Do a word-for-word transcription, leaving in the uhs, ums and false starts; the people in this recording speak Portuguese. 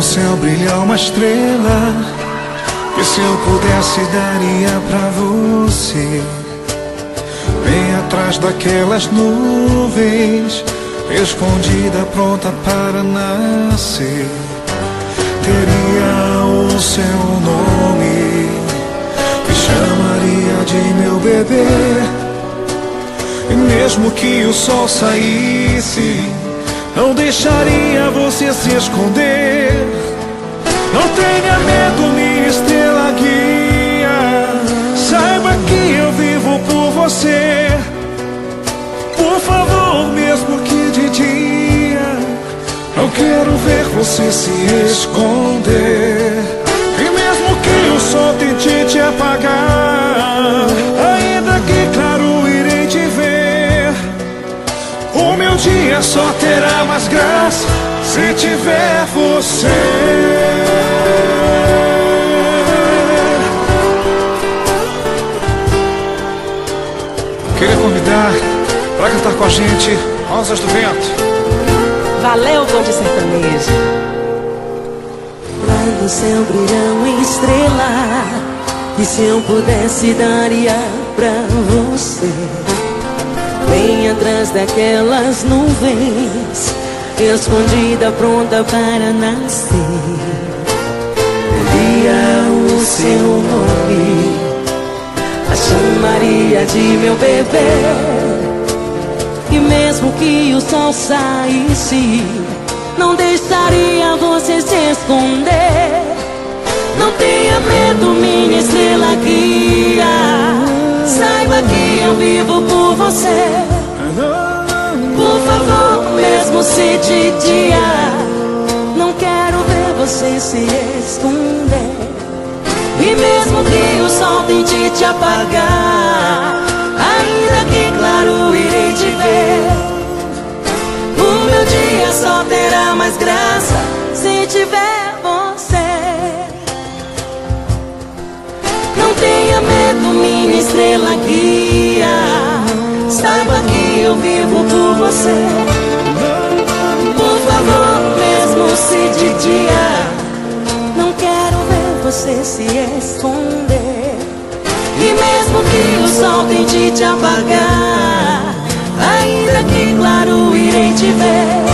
céu brilha uma estrela que se eu pudesse daria pra você. Bem atrás daquelas nuvens, escondida, pronta para nascer. Teria o seu nome, me chamaria de meu bebê. E mesmo que o sol saísse, não deixaria você se esconder. Não tenha medo, minha estrela guia, saiba que eu vivo por você. Por favor, mesmo que de dia, não quero ver você se esconder. E mesmo que o sol tente te apagar, ainda que claro irei te ver. O meu dia só terá mais graça se tiver você. Queria convidar para cantar com a gente Rosas do Vento. Valeu, Bonde Sertanejo. Lá no céu brilha uma estrela que se eu pudesse daria pra você. Bem atrás daquelas nuvens, escondida, pronta para nascer. Teria o seu nome, a chamaria de meu bebê. E mesmo que o sol saísse, não deixaria você se esconder. Não tenha medo, minha estrela guia, saiba que eu vivo por você. Por favor, mesmo se de dia, não quero ver você se esconder. E mesmo que o sol tente te apagar, ainda que claro irei te ver. O meu dia só terá mais graça se tiver você. Não tenha medo, minha estrela guia, saiba que eu vivo por você. Por favor, mesmo se de dia, não quero ver você se esconder. E mesmo que o sol tente te apagar, ainda que claro irei te ver.